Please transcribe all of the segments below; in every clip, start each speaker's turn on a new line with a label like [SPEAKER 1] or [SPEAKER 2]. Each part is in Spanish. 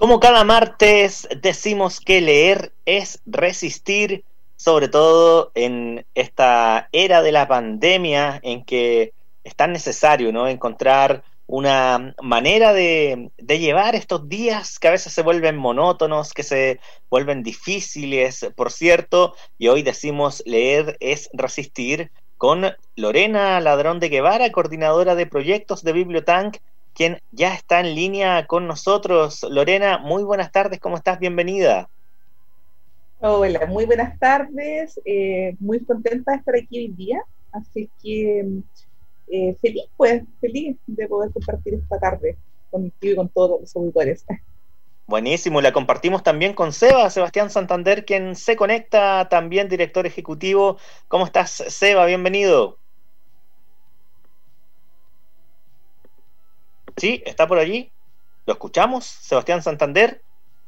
[SPEAKER 1] Como cada martes decimos que leer es resistir, sobre todo en esta era de la pandemia en que es tan necesario, ¿no?, encontrar una manera de llevar estos días que a veces se vuelven monótonos, que se vuelven difíciles, por cierto, y hoy decimos leer es resistir con Lorena Ladrón de Guevara, coordinadora de proyectos de Bibliotank, quien ya está en línea con nosotros. Lorena, muy buenas tardes, ¿cómo estás? Bienvenida.
[SPEAKER 2] Hola, muy buenas tardes, muy contenta de estar aquí hoy día, así que feliz, pues, feliz de poder compartir esta tarde contigo y con todos los auditores.
[SPEAKER 1] Buenísimo, la compartimos también con Sebastián Santander, quien se conecta, también director ejecutivo. ¿Cómo estás, Seba? Bienvenido. ¿Sí? ¿Está por allí? ¿Lo escuchamos? Sebastián Santander.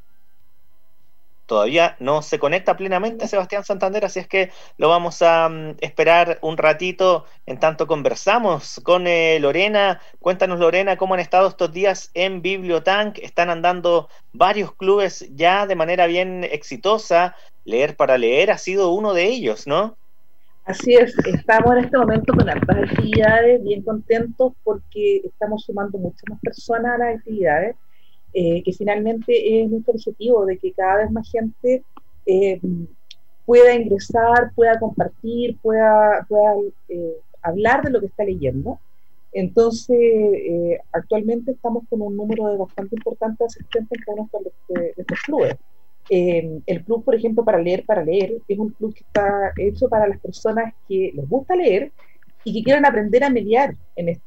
[SPEAKER 1] Todavía no se conecta plenamente Sebastián Santander, así es que lo vamos a esperar un ratito en tanto conversamos con Lorena. Cuéntanos, Lorena, cómo han estado estos días en Bibliotank. Están andando varios clubes ya de manera bien exitosa. Leer para leer ha sido uno de ellos, ¿no?
[SPEAKER 2] Así es, estamos en este momento con hartas actividades, bien contentos porque estamos sumando muchas más personas a las actividades, que finalmente es nuestro objetivo de que cada vez más gente eh, pueda ingresar, pueda compartir, pueda hablar de lo que está leyendo. Entonces, actualmente estamos con un número de bastante importante de asistentes en cada uno de estos clubes. El club, por ejemplo, para leer, es un club que está hecho para las personas que les gusta leer y que quieran aprender a mediar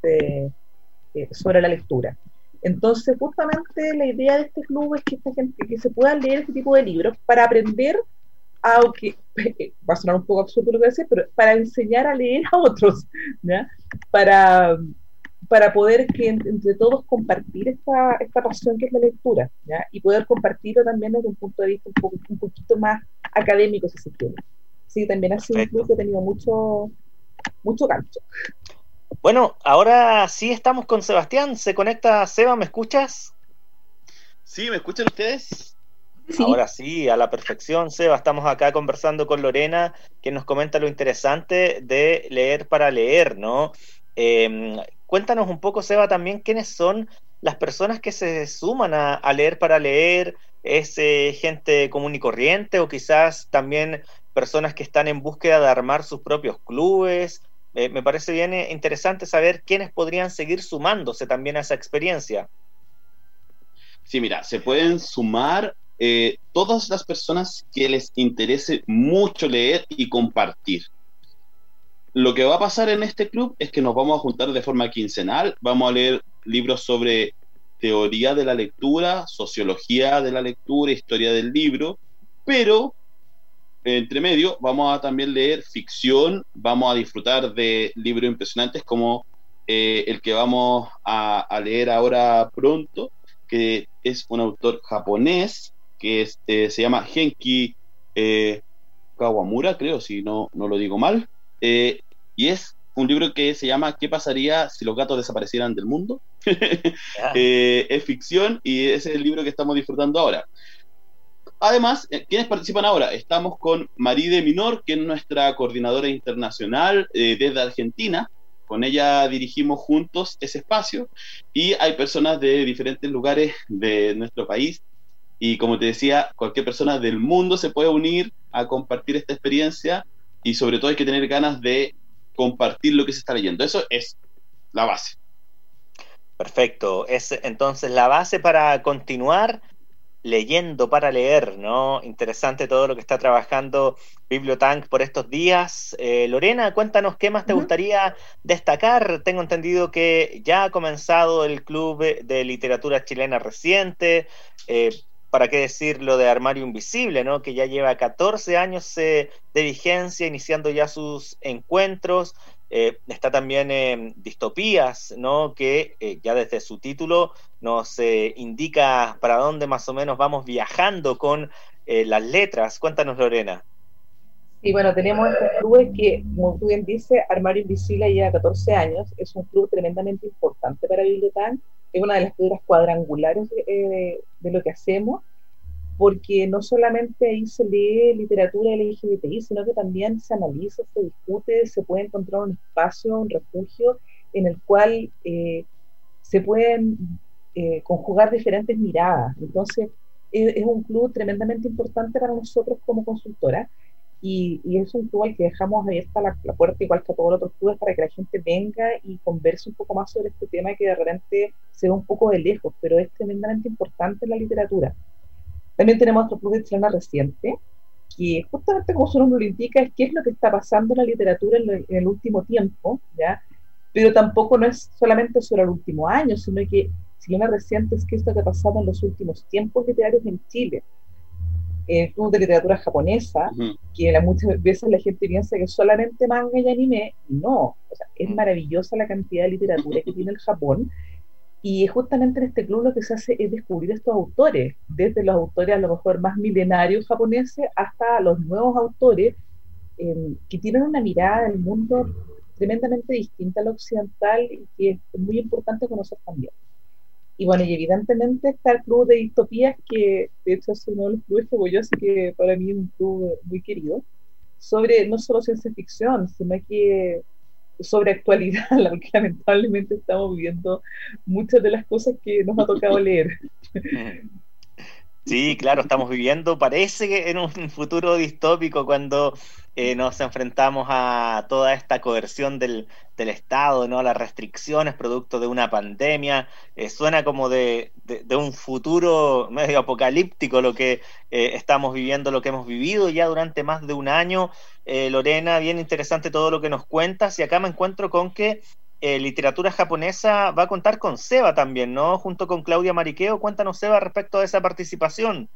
[SPEAKER 2] sobre la lectura. Entonces, justamente la idea de este club es que esta gente, que se pueda leer este tipo de libros para aprender, aunque va a sonar un poco absurdo lo que voy a decir, pero para enseñar a leer a otros, ¿ya? Para, para poder que entre todos compartir esta pasión que es la lectura, ¿ya? Y poder compartirlo también desde un punto de vista un poquito más académico, si se quiere. Sí, también ha sido un club
[SPEAKER 1] Perfecto.
[SPEAKER 2] que ha tenido mucho gancho.
[SPEAKER 1] Bueno, ahora sí estamos con Sebastián. Se conecta Seba, ¿me escuchas?
[SPEAKER 3] ¿Sí? ¿Me escuchan ustedes?
[SPEAKER 2] Sí,
[SPEAKER 1] Ahora sí, a la perfección, Seba. Estamos acá conversando con Lorena, que nos comenta lo interesante de leer para leer, ¿no? Cuéntanos un poco, Seba, también quiénes son las personas que se suman a leer para leer. ¿Es gente común y corriente o quizás también personas que están en búsqueda de armar sus propios clubes? Me parece bien interesante saber quiénes podrían seguir sumándose también a esa experiencia.
[SPEAKER 3] Sí, mira, se pueden sumar todas las personas que les interese mucho leer y compartir. Lo que va a pasar en este club es que nos vamos a juntar de forma quincenal, vamos a leer libros sobre teoría de la lectura, sociología de la lectura, historia del libro, pero entre medio vamos a también leer ficción, vamos a disfrutar de libros impresionantes como el que vamos a leer ahora pronto, que es un autor japonés que se llama Genki eh, Kawamura, creo, si no lo digo mal, eh, y es un libro que se llama ¿Qué pasaría si los gatos desaparecieran del mundo?
[SPEAKER 1] Ya.
[SPEAKER 3] Es ficción y ese es el libro que estamos disfrutando ahora. Además, ¿quiénes participan ahora? Estamos con Maride Minor, que es nuestra coordinadora internacional desde Argentina. Con ella dirigimos juntos ese espacio y hay personas de diferentes lugares de nuestro país y como te decía, cualquier persona del mundo se puede unir a compartir esta experiencia y sobre todo hay que tener ganas de compartir lo que se está leyendo. Eso es la base.
[SPEAKER 1] Perfecto. Es entonces la base para continuar leyendo para leer, ¿no? Interesante todo lo que está trabajando Bibliotank por estos días. Lorena, cuéntanos qué más te
[SPEAKER 2] uh-huh.
[SPEAKER 1] gustaría destacar. Tengo entendido que ya ha comenzado el Club de Literatura Chilena Reciente. Eh, ¿Para qué decir lo de Armario Invisible, ¿no? Que ya lleva 14 años de vigencia, iniciando ya sus encuentros. Está también Distopías, ¿no? Que ya desde su título nos indica para dónde más o menos vamos viajando con las letras. Cuéntanos, Lorena.
[SPEAKER 2] Y bueno, tenemos estos clubes que, como tú bien dices, Armario Invisible lleva 14 años, es un club tremendamente importante para Bibliotán, es una de las piedras cuadrangulares de de lo que hacemos, porque no solamente ahí se lee literatura LGBTI, sino que también se analiza, se discute, se puede encontrar un espacio, un refugio en el cual se pueden conjugar diferentes miradas. Entonces, es un club tremendamente importante para nosotros como consultora, y es un club al que dejamos abierta la puerta, igual que a todos los otros clubes, para que la gente venga y converse un poco más sobre este tema que de repente se ve un poco de lejos, pero es tremendamente importante en la literatura. También tenemos otro club de chilena reciente, que justamente como su nombre lo indica, es qué es lo que está pasando en la literatura en el último tiempo, ¿ya? Pero tampoco no es solamente sobre el último año, sino que chilena reciente es qué es lo que ha pasado en los últimos tiempos literarios en Chile. El club de literatura japonesa, que muchas veces la gente piensa que es solamente manga y anime, y no, o sea, es maravillosa la cantidad de literatura que tiene el Japón. Y justamente en este club lo que se hace es descubrir estos autores, desde los autores a lo mejor más milenarios japoneses hasta los nuevos autores que tienen una mirada del mundo tremendamente distinta a la occidental, y que es muy importante conocer también. Y bueno, y evidentemente está el club de distopías, que de hecho es uno de los clubes que voy yo, así que para mí es un club muy querido, sobre no solo ciencia ficción, sino que sobre actualidad, porque lamentablemente estamos viviendo muchas de las cosas que nos ha tocado leer.
[SPEAKER 1] Sí, claro, estamos viviendo, parece que en un futuro distópico, cuando nos enfrentamos a toda esta coerción del Estado, ¿no? Las restricciones producto de una pandemia. Suena como de un futuro medio apocalíptico lo que estamos viviendo, lo que hemos vivido ya durante más de un año. Lorena, bien interesante todo lo que nos cuentas, y acá me encuentro con que literatura japonesa va a contar con Seba también, ¿no? Junto con Claudia Mariqueo. Cuéntanos, Seba, respecto a esa participación.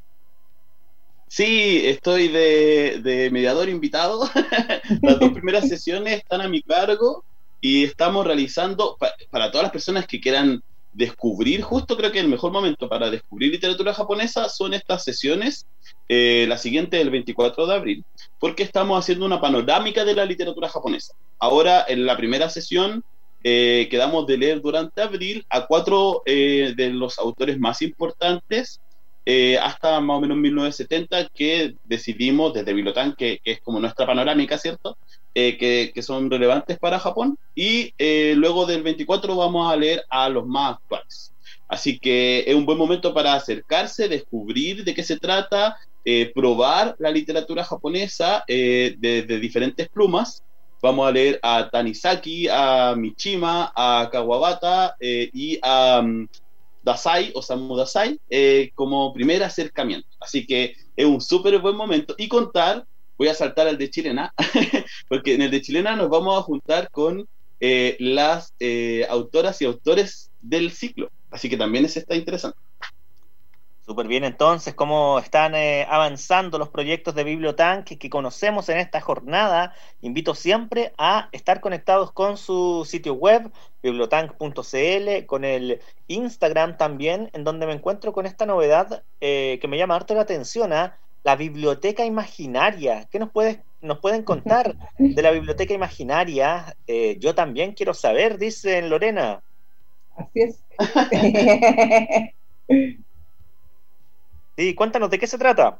[SPEAKER 3] Sí, estoy de mediador invitado. Las 2 primeras sesiones están a mi cargo, y estamos realizando, para todas las personas que quieran descubrir, justo creo que el mejor momento para descubrir literatura japonesa son estas sesiones, la siguiente del 24 de abril, porque estamos haciendo una panorámica de la literatura japonesa. Ahora, en la primera sesión, quedamos de leer durante abril a 4 de los autores más importantes, hasta más o menos 1970, que decidimos desde Bibliotank, que es como nuestra panorámica, ¿cierto? Que son relevantes para Japón, y luego del 24 vamos a leer a los más actuales. Así que es un buen momento para acercarse, descubrir de qué se trata, probar la literatura japonesa de diferentes plumas. Vamos a leer a Tanizaki, a Mishima, a Kawabata y a Dazai, Osamu Dazai, como primer acercamiento. Así que es un súper buen momento. Y contar, voy a saltar al de Chilena, porque en el de Chilena nos vamos a juntar con las autoras y autores del ciclo. Así que también está interesante.
[SPEAKER 1] Súper bien, entonces, cómo están avanzando los proyectos de Bibliotank que conocemos en esta jornada. Invito siempre a estar conectados con su sitio web, bibliotank.cl, con el Instagram también, en donde me encuentro con esta novedad que me llama harto la atención, la biblioteca imaginaria. ¿Qué nos pueden contar de la biblioteca imaginaria? Yo también quiero saber, dice Lorena.
[SPEAKER 2] Así es.
[SPEAKER 1] Sí, cuéntanos, ¿de qué se trata?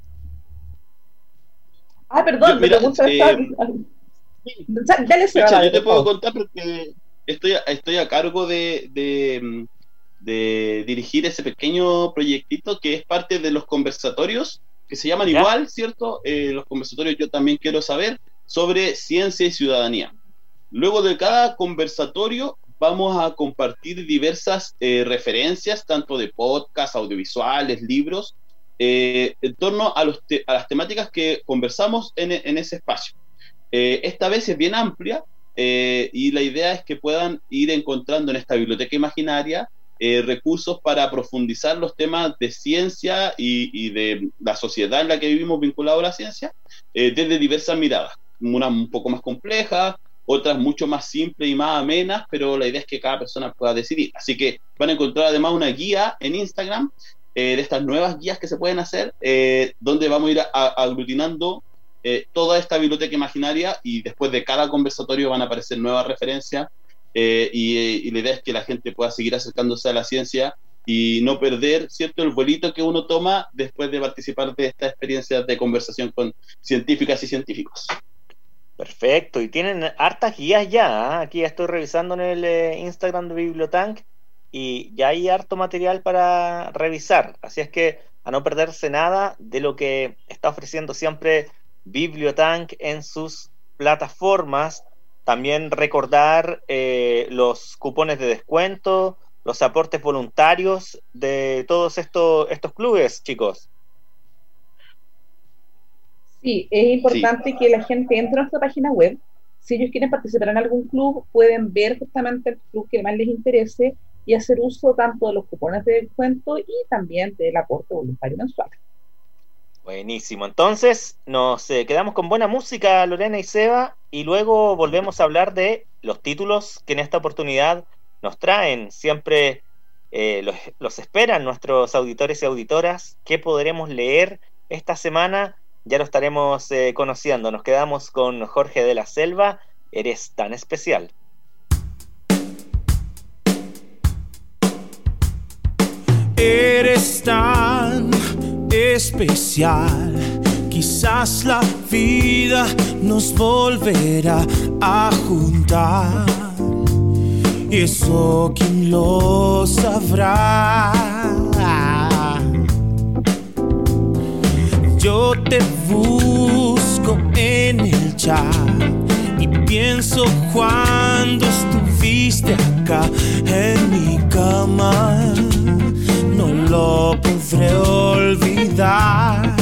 [SPEAKER 2] Perdón,
[SPEAKER 3] mira,
[SPEAKER 2] dale, Seba,
[SPEAKER 3] yo te puedo contar porque estoy a cargo de dirigir ese pequeño proyectito que es parte de los conversatorios, que se llaman igual, ¿cierto? Los conversatorios Yo También Quiero Saber, sobre ciencia y ciudadanía. Luego de cada conversatorio vamos a compartir diversas referencias, tanto de podcast, audiovisuales, libros, en torno a las temáticas que conversamos en ese espacio. Esta vez es bien amplia, y la idea es que puedan ir encontrando en esta biblioteca imaginaria recursos para profundizar los temas de ciencia y de la sociedad en la que vivimos vinculado a la ciencia, desde diversas miradas, una un poco más compleja, otras mucho más simples y más amenas, pero la idea es que cada persona pueda decidir. Así que van a encontrar además una guía en Instagram, de estas nuevas guías que se pueden hacer, donde vamos a ir aglutinando toda esta biblioteca imaginaria, y después de cada conversatorio van a aparecer nuevas referencias, y la idea es que la gente pueda seguir acercándose a la ciencia y no perder, ¿cierto?, el vuelito que uno toma después de participar de estas experiencias de conversación con científicas y científicos.
[SPEAKER 1] Perfecto, y tienen hartas guías ya, ¿eh? Aquí ya estoy revisando en el Instagram de Bibliotank y ya hay harto material para revisar, así es que a no perderse nada de lo que está ofreciendo siempre Bibliotank en sus plataformas. También recordar los cupones de descuento, los aportes voluntarios de todos estos clubes, chicos.
[SPEAKER 2] Sí, es importante que la gente entre a nuestra página web. Si ellos quieren participar en algún club, pueden ver justamente el club que más les interese y hacer uso tanto de los cupones de descuento y también del aporte voluntario mensual.
[SPEAKER 1] Buenísimo, entonces nos quedamos con buena música, Lorena y Seba, y luego volvemos a hablar de los títulos que en esta oportunidad nos traen. Siempre los esperan nuestros auditores y auditoras. ¿Qué podremos leer esta semana? Ya lo estaremos conociendo. Nos quedamos con Jorge de la Selva, Eres tan especial.
[SPEAKER 4] Eres tan especial, quizás la vida nos volverá a juntar. Y eso quién lo sabrá. Yo te busco en el chat y pienso cuando estuviste acá en mi cama. No lo podré olvidar.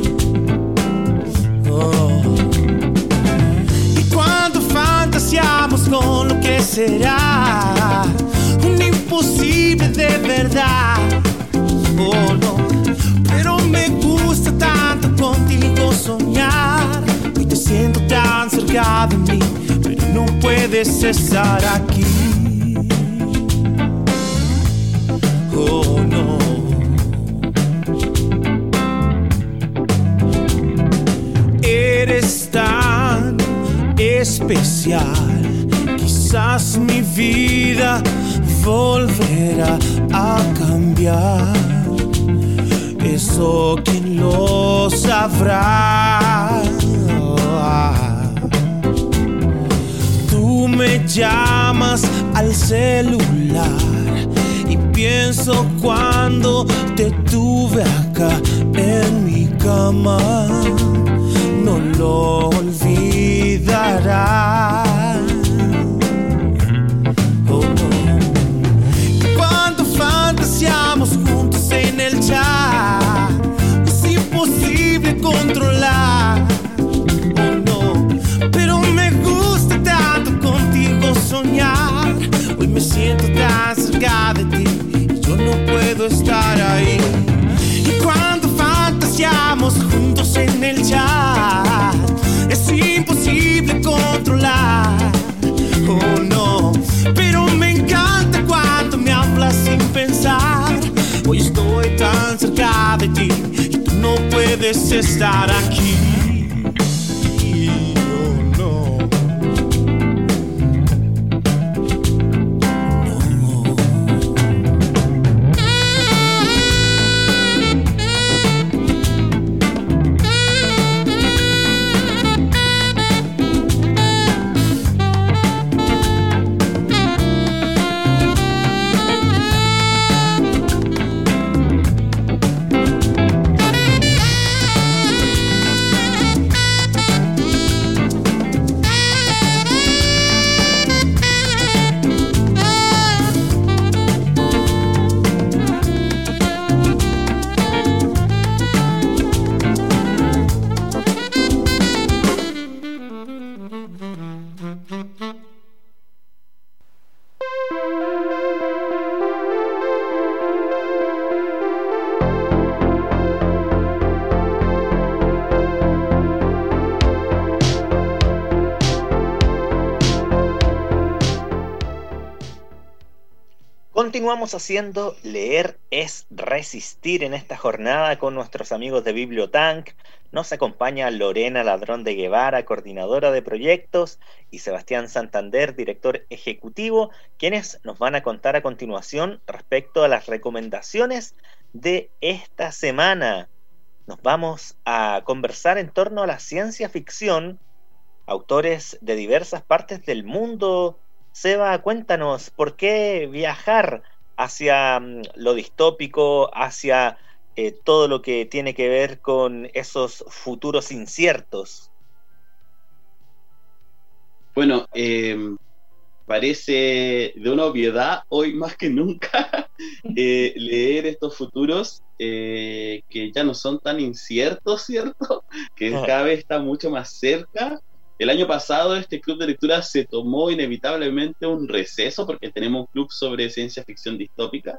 [SPEAKER 4] Oh. Y cuando fantaseamos con lo que será un imposible de verdad. Oh no, pero me gusta tanto contigo soñar. Hoy te siento tan cerca de mí, pero no puedes estar aquí. Oh no. Eres tan especial, quizás mi vida volverá a cambiar. Eso quién lo sabrá. Tú me llamas al celular y pienso cuando te tuve acá en mi cama. No lo olvidarás. Oh, no. Cuando fantaseamos juntos en el chat, es imposible controlar. Oh no, pero me gusta tanto contigo soñar. Hoy me siento tan cerca de ti y yo no puedo estar ahí. Y cuando fantaseamos juntos en el chat, es imposible controlar. Oh no, pero me encanta cuando me hablas sin pensar. Hoy estoy tan cerca de ti y tú no puedes estar aquí.
[SPEAKER 1] Continuamos haciendo Leer es Resistir en esta jornada con nuestros amigos de Bibliotank. Nos acompaña Lorena Ladrón de Guevara, coordinadora de proyectos, y Sebastián Santander, director ejecutivo, quienes nos van a contar a continuación respecto a las recomendaciones de esta semana. Nos vamos a conversar en torno a la ciencia ficción, autores de diversas partes del mundo. Seba, cuéntanos, ¿por qué viajar hacia lo distópico, hacia todo lo que tiene que ver con esos futuros inciertos?
[SPEAKER 3] Bueno, parece de una obviedad hoy más que nunca leer estos futuros que ya no son tan inciertos, ¿cierto? Que cada vez está mucho más cerca. El año pasado este club de lectura se tomó inevitablemente un receso porque tenemos un club sobre ciencia ficción distópica,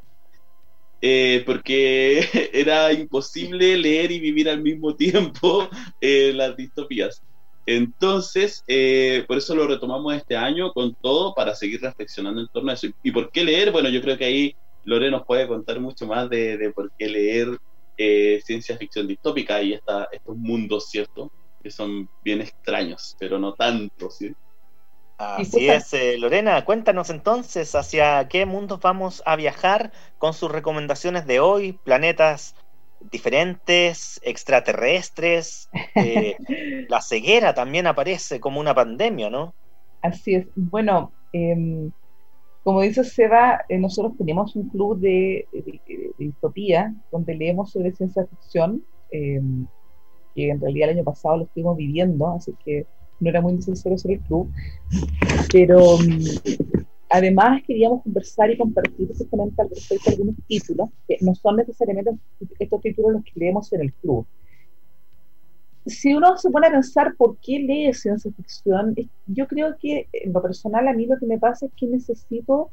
[SPEAKER 3] porque era imposible leer y vivir al mismo tiempo las distopías. Entonces, por eso lo retomamos este año con todo para seguir reflexionando en torno a eso. ¿Y por qué leer? Bueno, yo creo que ahí Lore nos puede contar mucho más de por qué leer ciencia ficción distópica y estos mundos, ¿cierto?, que son bien extraños, pero no tanto, ¿sí?
[SPEAKER 1] Así es, Lorena, cuéntanos entonces hacia qué mundos vamos a viajar con sus recomendaciones de hoy, planetas diferentes, extraterrestres, la ceguera también aparece como una pandemia, ¿no?
[SPEAKER 2] Así es, bueno, como dice Seba, nosotros tenemos un club de distopía donde leemos sobre ciencia ficción, que en realidad el año pasado lo estuvimos viviendo, así que no era muy necesario ser el club, pero además queríamos conversar y compartir justamente al respecto de algunos títulos, que no son necesariamente estos títulos los que leemos en el club. Si uno se pone a pensar por qué lee ciencia ficción, yo creo que en lo personal a mí lo que me pasa es que necesito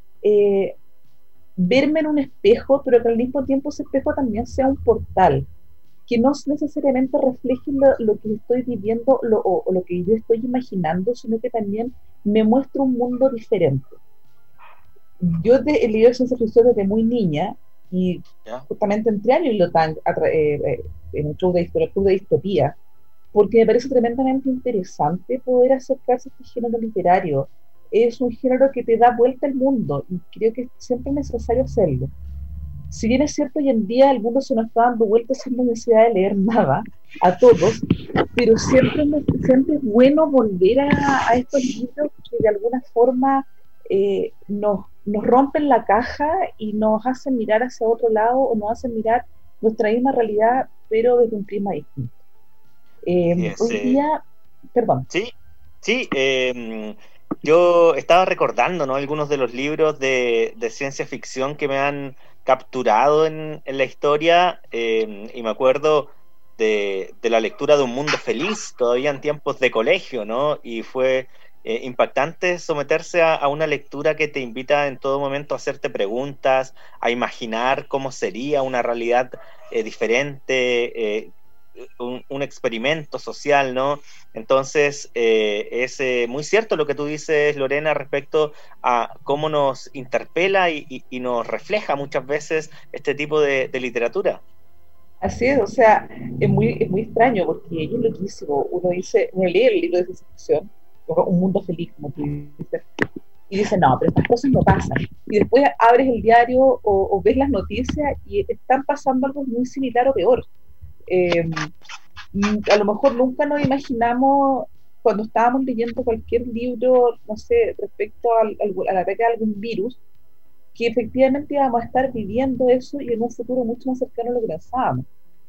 [SPEAKER 2] verme en un espejo, pero que al mismo tiempo ese espejo también sea un portal, que no necesariamente refleje lo que estoy viviendo o lo que yo estoy imaginando, sino que también me muestra un mundo diferente. Yo he leído ciencia ficción desde muy niña y justamente entré a Bibliotank en el club de distopía, porque me parece tremendamente interesante poder acercarse a este género literario. Es un género que te da vuelta al mundo y creo que siempre es necesario hacerlo. Si bien es cierto, hoy en día el mundo se nos está dando vueltas sin necesidad de leer nada, a todos, pero siempre es bueno volver a estos libros que de alguna forma nos rompen la caja y nos hacen mirar hacia otro lado o nos hacen mirar nuestra misma realidad, pero desde un prisma distinto. Hoy día, perdón.
[SPEAKER 1] Sí, yo estaba recordando, ¿no?, algunos de los libros de ciencia ficción que me han capturado en la historia, y me acuerdo de la lectura de Un Mundo Feliz, todavía en tiempos de colegio, ¿no? Y fue impactante someterse a una lectura que te invita en todo momento a hacerte preguntas, a imaginar cómo sería una realidad diferente, un experimento social, ¿no? Entonces, es muy cierto lo que tú dices, Lorena, respecto a cómo nos interpela y nos refleja muchas veces este tipo de literatura.
[SPEAKER 2] Así es, o sea, es muy extraño porque es loquísimo. Uno lee el libro de ciencia ficción, Un Mundo Feliz, como tú dices, y dice, no, pero estas cosas no pasan. Y después abres el diario o ves las noticias y están pasando algo muy similar o peor. A lo mejor nunca nos imaginamos cuando estábamos leyendo cualquier libro, no sé, respecto al ataque de algún virus, que efectivamente íbamos a estar viviendo eso y en un futuro mucho más cercano a lo que pensábamos.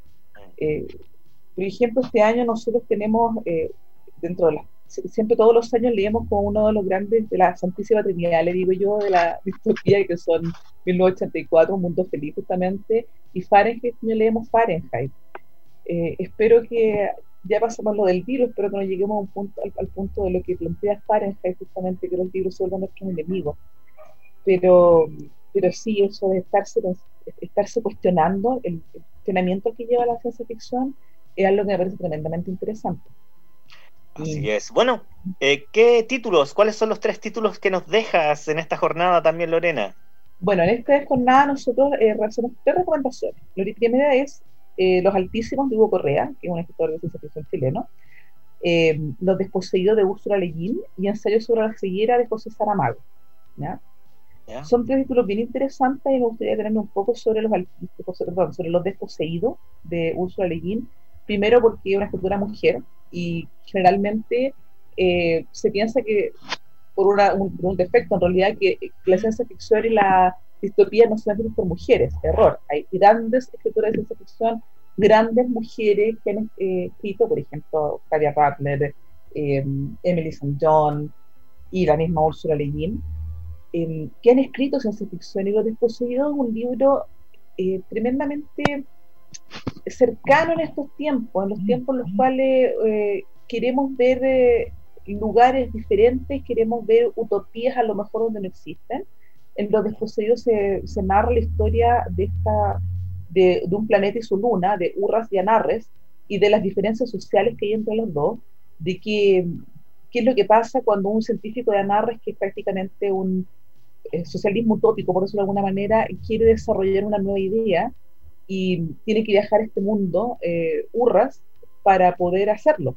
[SPEAKER 2] Por ejemplo, este año nosotros tenemos, siempre todos los años leemos como uno de los grandes de la Santísima Trinidad, le digo yo, de la distopía, que son 1984, Un Mundo Feliz justamente, y Fahrenheit, leemos Fahrenheit. Espero que ya pasamos lo del virus, espero que no lleguemos al punto de lo que plantea Fahrenheit, justamente, que los virus se vuelvan nuestros enemigos. Pero sí, eso de estarse cuestionando, el cuestionamiento que lleva la ciencia ficción, es algo que me parece tremendamente interesante.
[SPEAKER 1] Así es. Bueno, ¿qué títulos? ¿Cuáles son los 3 títulos que nos dejas en esta jornada también, Lorena?
[SPEAKER 2] Bueno, en esta jornada nosotros hacemos 3 recomendaciones. La primera es Los Altísimos de Hugo Correa, que es un escritor de ciencia ficción chileno, Los Desposeídos de Úrsula Le Guin y Ensayo sobre la ceguera de José Saramago. ¿Ya?
[SPEAKER 1] ¿Ya?
[SPEAKER 2] Son 3 títulos bien interesantes y me gustaría tener un poco sobre sobre Los Desposeídos de Úrsula Le Guin. Primero porque es una escritora mujer y generalmente se piensa que por un defecto en realidad que la ciencia ficción y la distopía no son escritas por mujeres, error. Hay grandes escritoras de ciencia ficción, grandes mujeres que han escrito, por ejemplo, Octavia Butler, Emily St. John y la misma Úrsula Le Guin, que han escrito ciencia ficción. Y Los Desposeídos es un libro tremendamente cercano en estos tiempos, en los tiempos en los cuales queremos ver lugares diferentes, queremos ver utopías a lo mejor donde no existen. En Los Desposeídos se narra la historia de un planeta y su luna, de Urras y Anarres, y de las diferencias sociales que hay entre los dos, de qué es lo que pasa cuando un científico de Anarres, que es prácticamente un socialismo utópico, por decirlo de alguna manera, quiere desarrollar una nueva idea y tiene que viajar a este mundo, Urras, para poder hacerlo.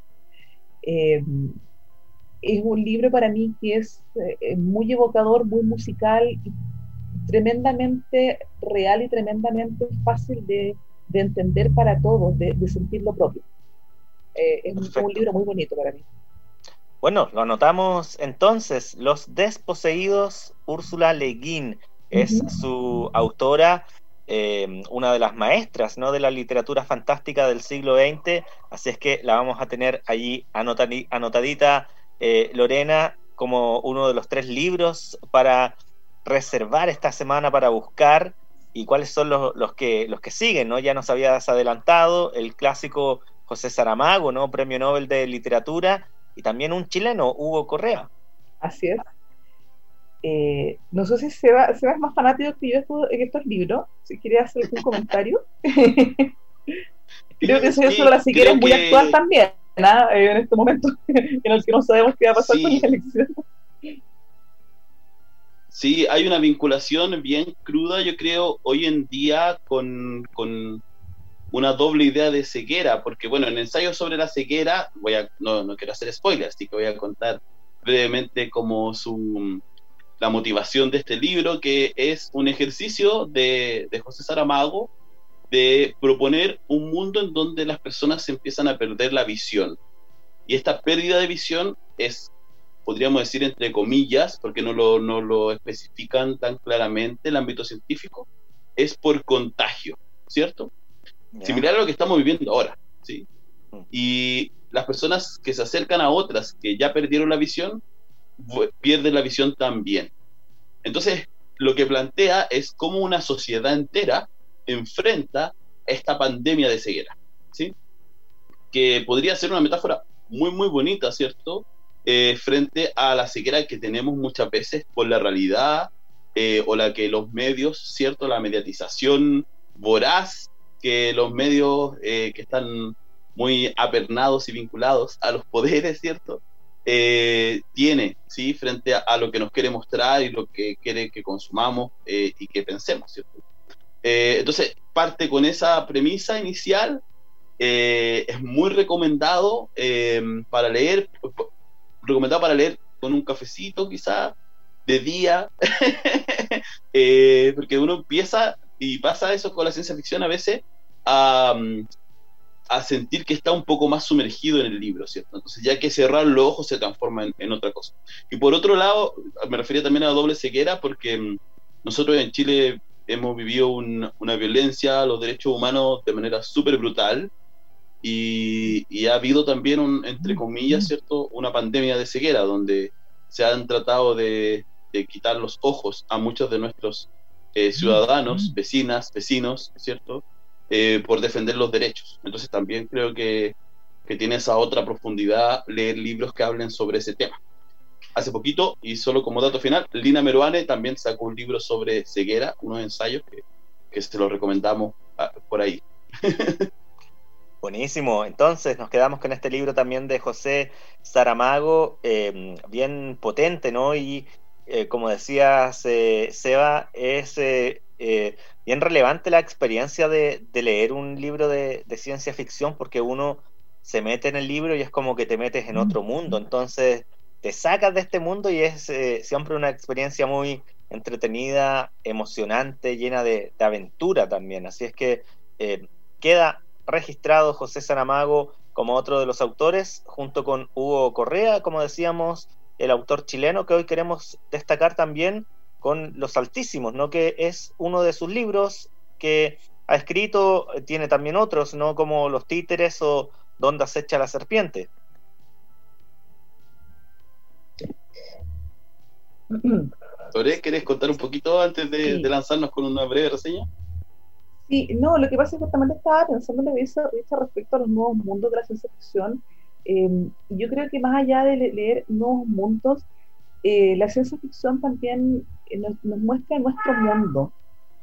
[SPEAKER 2] Es un libro para mí que es muy evocador, muy musical, y tremendamente real y tremendamente fácil de entender para todos, de sentir lo propio. Es un libro muy bonito para mí.
[SPEAKER 1] Bueno, lo anotamos entonces. Los Desposeídos, Úrsula Le Guin es su autora, una de las maestras, ¿no?, de la literatura fantástica del siglo XX, así es que la vamos a tener allí anotadita, Lorena, como uno de los 3 libros para reservar esta semana para buscar. Y cuáles son los que siguen, ¿no? Ya nos habías adelantado el clásico José Saramago, ¿no?, Premio Nobel de Literatura, y también un chileno, Hugo Correa.
[SPEAKER 2] Así es. No sé si Seba es más fanático que yo en estos libros, si quiere hacer algún comentario. Creo que eso sobre la ceguera es muy actual también, ¿no? En este momento en el que no sabemos qué va a pasar con la elección.
[SPEAKER 3] Sí, hay una vinculación bien cruda, yo creo, hoy en día con una doble idea de ceguera, porque bueno, en Ensayo sobre la ceguera, no quiero hacer spoilers, así que voy a contar brevemente como la motivación de este libro, que es un ejercicio de José Saramago de proponer un mundo en donde las personas se empiezan a perder la visión. Y esta pérdida de visión es, podríamos decir entre comillas, porque no lo especifican tan claramente el ámbito científico, es por contagio, ¿cierto? Yeah. Similar a lo que estamos viviendo ahora, ¿sí? Y las personas que se acercan a otras que ya perdieron la visión, pierden la visión también. Entonces, lo que plantea es cómo una sociedad entera enfrenta esta pandemia de ceguera, ¿sí? Que podría ser una metáfora muy, muy bonita, ¿cierto? Frente a la ceguera que tenemos muchas veces por la realidad, o la que los medios, ¿cierto? La mediatización voraz que los medios que están muy apernados y vinculados a los poderes, ¿cierto? Tiene, ¿sí? Frente a lo que nos quiere mostrar y lo que quiere que consumamos y que pensemos, ¿cierto? Entonces, parte con esa premisa inicial. Es muy recomendado para leer con un cafecito quizá de día, porque uno empieza, y pasa eso con la ciencia ficción a veces, a sentir que está un poco más sumergido en el libro, ¿cierto? Entonces ya que cerrar los ojos se transforma en otra cosa. Y por otro lado, me refería también a la doble ceguera, porque nosotros en Chile hemos vivido una violencia a los derechos humanos de manera súper brutal, y ha habido también, entre comillas, ¿cierto?, una pandemia de ceguera, donde se han tratado de quitar los ojos a muchos de nuestros ciudadanos, vecinas, vecinos, ¿cierto?, por defender los derechos. Entonces también creo que tiene esa otra profundidad leer libros que hablen sobre ese tema. Hace poquito, y solo como dato final, Lina Meruane también sacó un libro sobre ceguera, unos ensayos que se los recomendamos por ahí.
[SPEAKER 1] Buenísimo, entonces nos quedamos con este libro también de José Saramago, bien potente, ¿no? Y como decías, Seba, es bien relevante la experiencia de leer un libro de ciencia ficción, porque uno se mete en el libro y es como que te metes en otro mundo, entonces te sacas de este mundo y es siempre una experiencia muy entretenida, emocionante, llena de aventura también. Así es que queda registrado José Saramago como otro de los autores, junto con Hugo Correa, como decíamos, el autor chileno que hoy queremos destacar también con Los Altísimos, ¿no? Que es uno de sus libros que ha escrito, tiene también otros, ¿no? Como Los Títeres o Donde acecha la serpiente.
[SPEAKER 3] Lore, ¿querés contar un poquito antes de lanzarnos con una breve reseña?
[SPEAKER 2] Sí, no, lo que pasa es que justamente estaba pensando en lo que dice respecto a los nuevos mundos de la ciencia ficción. Y yo creo que más allá de leer nuevos mundos, la ciencia ficción también nos muestra nuestro mundo.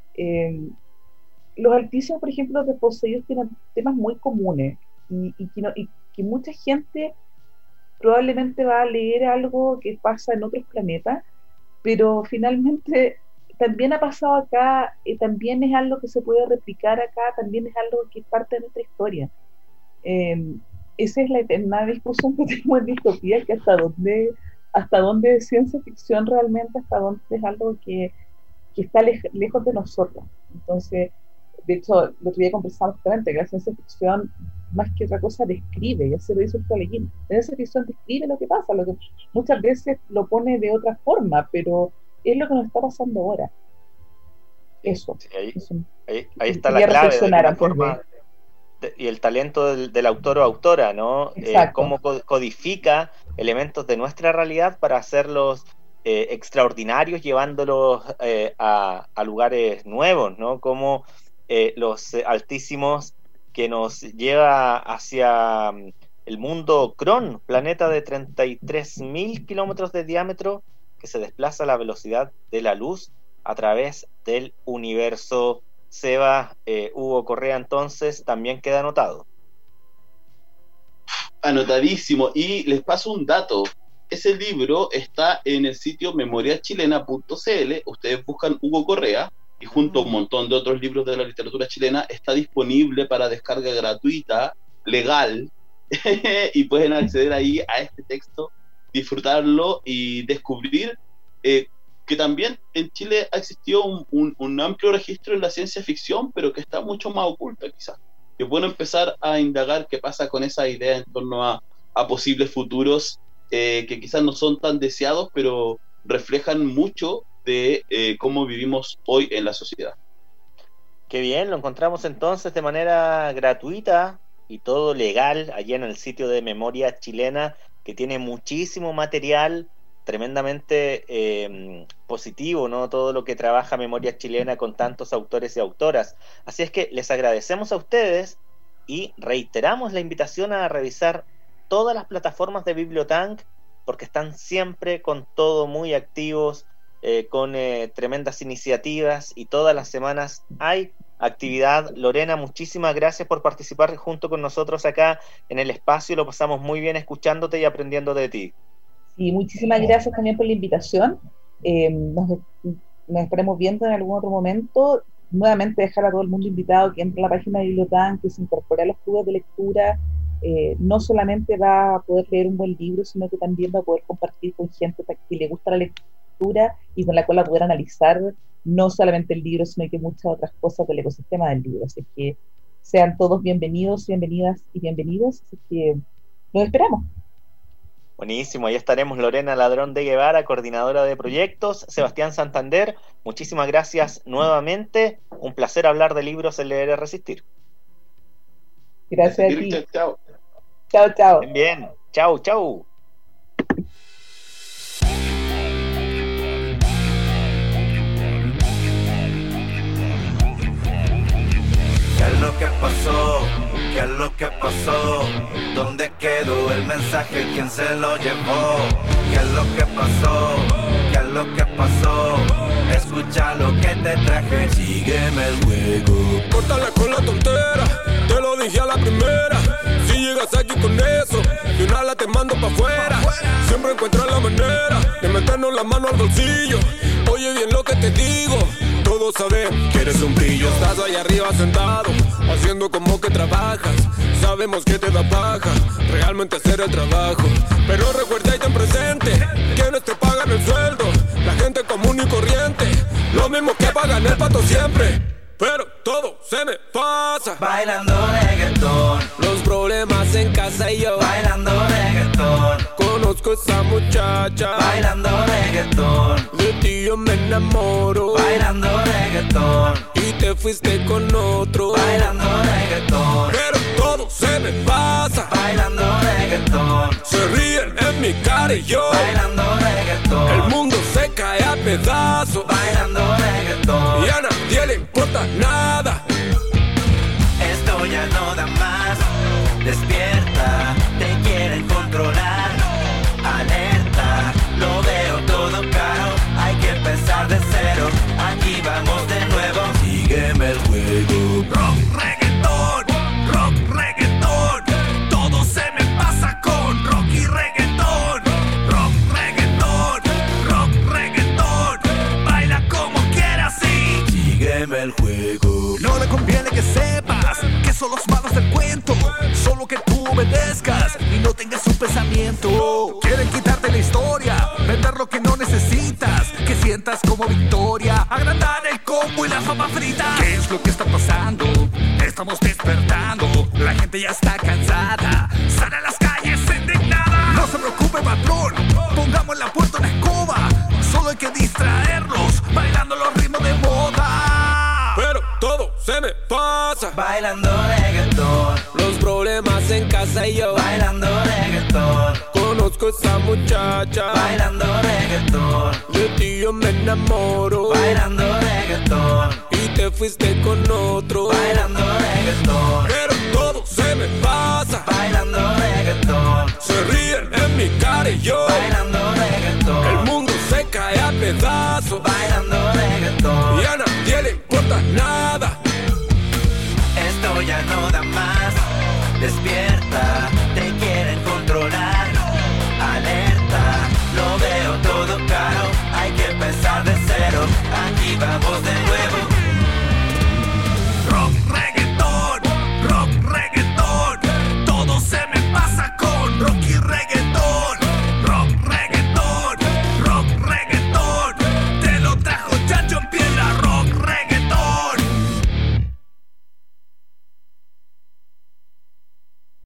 [SPEAKER 2] Los Altísimos, por ejemplo, de Poseídos tienen temas muy comunes y que mucha gente probablemente va a leer algo que pasa en otros planetas, pero finalmente también ha pasado acá, también es algo que se puede replicar acá, también es algo que es parte de nuestra historia. Esa es la eterna discusión que tenemos en Distopía, que hasta dónde es ciencia ficción realmente, hasta dónde es algo que está lejos de nosotros. Entonces, de hecho, el otro día conversamos justamente que la ciencia ficción, más que otra cosa, describe, ya se lo hizo el coleguín. La ciencia ficción describe lo que pasa, lo que muchas veces lo pone de otra forma, pero es lo que nos está pasando ahora. Eso. Sí,
[SPEAKER 1] ahí está la clave de una forma, y el talento del autor o autora, ¿no? Cómo codifica elementos de nuestra realidad para hacerlos extraordinarios, llevándolos a lugares nuevos, ¿no? Como Los Altísimos, que nos lleva hacia el mundo Cron, planeta de 33.000 kilómetros de diámetro, que se desplaza a la velocidad de la luz a través del universo. Seba, Hugo Correa, entonces, también queda anotado.
[SPEAKER 3] Anotadísimo. Y les paso un dato. Ese libro está en el sitio memoriachilena.cl. Ustedes buscan Hugo Correa y junto a un montón de otros libros de la literatura chilena está disponible para descarga gratuita, legal, y pueden acceder ahí a este texto, disfrutarlo y descubrir que también en Chile ha existido un amplio registro en la ciencia ficción, pero que está mucho más oculta quizás. Es bueno empezar a indagar qué pasa con esa idea en torno a posibles futuros que quizás no son tan deseados, pero reflejan mucho de cómo vivimos hoy en la sociedad.
[SPEAKER 1] Qué bien, lo encontramos entonces de manera gratuita y todo legal allí en el sitio de Memoria Chilena, que tiene muchísimo material tremendamente positivo, ¿no? Todo lo que trabaja Memoria Chilena con tantos autores y autoras. Así es que les agradecemos a ustedes y reiteramos la invitación a revisar todas las plataformas de Bibliotank, porque están siempre con todo muy activos, con tremendas iniciativas, y todas las semanas hay actividad. Lorena, muchísimas gracias por participar junto con nosotros acá en el espacio. Lo pasamos muy bien escuchándote y aprendiendo de ti.
[SPEAKER 2] Sí, muchísimas gracias también por la invitación. Nos estaremos viendo en algún otro momento. Nuevamente dejar a todo el mundo invitado que entre a la página de Bibliotank, que se incorpore a los clubes de lectura. No solamente va a poder leer un buen libro, sino que también va a poder compartir con gente que le gusta la lectura y con la cual va a poder analizar no solamente el libro, sino que muchas otras cosas del ecosistema del libro. Así que sean todos bienvenidos, bienvenidas y bienvenidos. Así que los esperamos.
[SPEAKER 1] Buenísimo, ahí estaremos. Lorena Ladrón de Guevara, coordinadora de proyectos. Sebastián Santander, muchísimas gracias nuevamente. Un placer hablar de libros en Leer y Resistir.
[SPEAKER 2] Gracias a ti.
[SPEAKER 3] Chao.
[SPEAKER 2] Chao, chao.
[SPEAKER 1] Bien, chao, chao.
[SPEAKER 4] ¿Qué es lo que pasó? ¿Qué es lo que pasó? ¿Dónde quedó el mensaje? ¿Quién se lo llevó? ¿Qué es lo que pasó? ¿Qué es lo que pasó? Escucha lo que te traje, sígueme el juego.
[SPEAKER 5] Córtale con la tontera, te lo dije a la primera. Si llegas aquí con eso, de una la te mando pa' afuera. Siempre encuentras la manera de meternos la la mano al bolsillo. Oye bien lo que te digo, todos saben que eres un brillo. Estás ahí arriba sentado, haciendo como que trabajas. Sabemos que te da paja realmente hacer el trabajo, pero recuerda y ten presente quienes te pagan el sueldo, la gente común y corriente, lo mismo que pagan el pato siempre. Pero todo se me pasa
[SPEAKER 6] bailando reggaetón.
[SPEAKER 5] Los problemas en casa y yo
[SPEAKER 6] bailando reggaetón.
[SPEAKER 5] Conozco esa muchacha
[SPEAKER 6] bailando reggaetón.
[SPEAKER 5] De ti yo me enamoro
[SPEAKER 6] bailando reggaetón.
[SPEAKER 5] Y te fuiste con otro
[SPEAKER 6] bailando reggaetón.
[SPEAKER 5] Pero todo se me pasa
[SPEAKER 6] bailando reggaetón.
[SPEAKER 5] Se ríen en mi cara y yo
[SPEAKER 6] bailando reggaetón.
[SPEAKER 5] El mundo se cae a pedazos
[SPEAKER 6] bailando reggaetón.
[SPEAKER 5] Y a nadie le importa nada.
[SPEAKER 6] Esto ya no da más. Despierta, te quieren controlar. Alerta, lo veo todo caro. Hay que empezar de cero. Aquí vamos de nuevo. Sígueme el juego.
[SPEAKER 4] Rock, reggaetón, rock, reggaetón. Todo se me pasa con rock y reggaetón. Rock, reggaetón, rock, reggaetón. Baila como quieras y
[SPEAKER 6] sígueme el juego.
[SPEAKER 4] no le conviene que sepas que son los malos del cuento. Solo que tú obedezcas y no tengas un pensamiento. Quieren quitarte la historia, vender lo que no necesitas, que sientas como victoria, agrandar el combo y la fama frita. ¿Qué es lo que está pasando? Estamos despertando, la gente ya está cansada, sale a las calles indignada. No se preocupe, patrón, pongamos la puerta en la escoba. Solo hay que distraerlos, bailando los ritmos de moda.
[SPEAKER 5] Pero todo se me pasa
[SPEAKER 6] bailando reggaetón.
[SPEAKER 5] Los problemas en casa y yo
[SPEAKER 6] bailando reggaetón.
[SPEAKER 5] Conozco esa muchacha
[SPEAKER 6] bailando reggaetón.
[SPEAKER 5] De ti yo me enamoro
[SPEAKER 6] bailando reggaetón.
[SPEAKER 5] Y te fuiste con otro
[SPEAKER 6] bailando reggaetón.
[SPEAKER 5] Pero todo se me pasa
[SPEAKER 6] bailando reggaetón.
[SPEAKER 5] Se ríen en mi cara y yo
[SPEAKER 6] bailando reggaetón.
[SPEAKER 5] El mundo se cae a pedazos
[SPEAKER 6] bailando reggaetón.
[SPEAKER 5] Y a nadie le importa nada.
[SPEAKER 6] Esto ya no da más. Despierta, te quieren controlar. Alerta, lo veo todo caro. Hay que empezar de cero. Aquí vamos de nuevo.